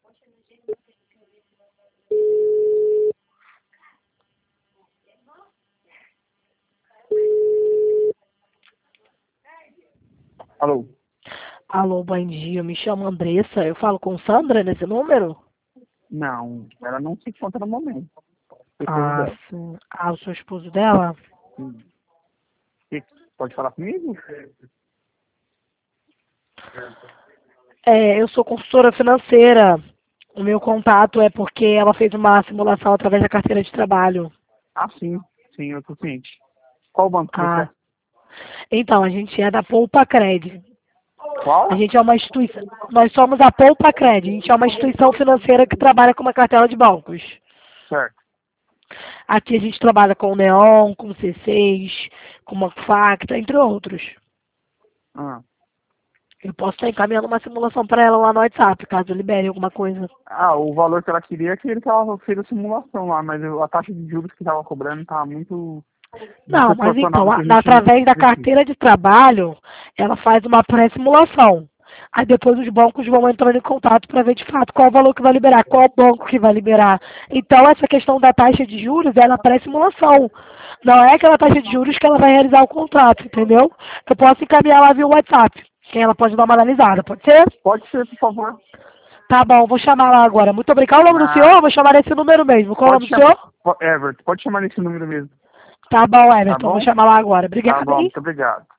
Alô? Alô, bom dia. Me chamo Andressa. Eu falo com Sandra nesse número? Não, ela não se encontra no momento. Ah, sim. Ah, eu sou esposo dela? Sim. Pode falar comigo? Eu sou consultora financeira. O meu contato é porque ela fez uma simulação através da carteira de trabalho. Ah, sim. Sim, eu tô ciente. Qual banco que você é? Ah, então, a gente é da Poupa Cred. A Qual? gente é uma instituição. Nós somos a Poupa Cred. A gente é uma instituição financeira que trabalha com uma cartela de bancos. Certo. Aqui a gente trabalha com o Neon, com o C6, com uma Facta, entre outros. Ah. Eu posso estar encaminhando uma simulação para ela lá no WhatsApp, caso eu libere alguma coisa. Ah, o valor que ela queria é que ele tava fez a simulação lá, mas a taxa de juros que tava cobrando tava muito Não, mas desproporcional então, do que a gente através da precisa. carteira de trabalho, ela faz uma pré-simulação. Aí depois os bancos vão entrando em contato para ver de fato qual o valor que vai liberar, qual banco que vai liberar. Então essa questão da taxa de juros é na pré-simulação. Não é aquela taxa de juros que ela vai realizar o contrato, entendeu? Eu posso encaminhar lá via WhatsApp, que ela pode dar uma analisada, pode ser? Pode ser, por favor. Tá bom, vou chamar lá agora. Muito obrigado. Qual o nome do senhor? Na... Vou chamar esse número mesmo. Qual o Pode nome do chamar. senhor? Everton, pode chamar nesse número mesmo. Tá bom, Tá Everton. Vou bom? chamar lá agora. Tá Obrigada, bom, hein? muito obrigado.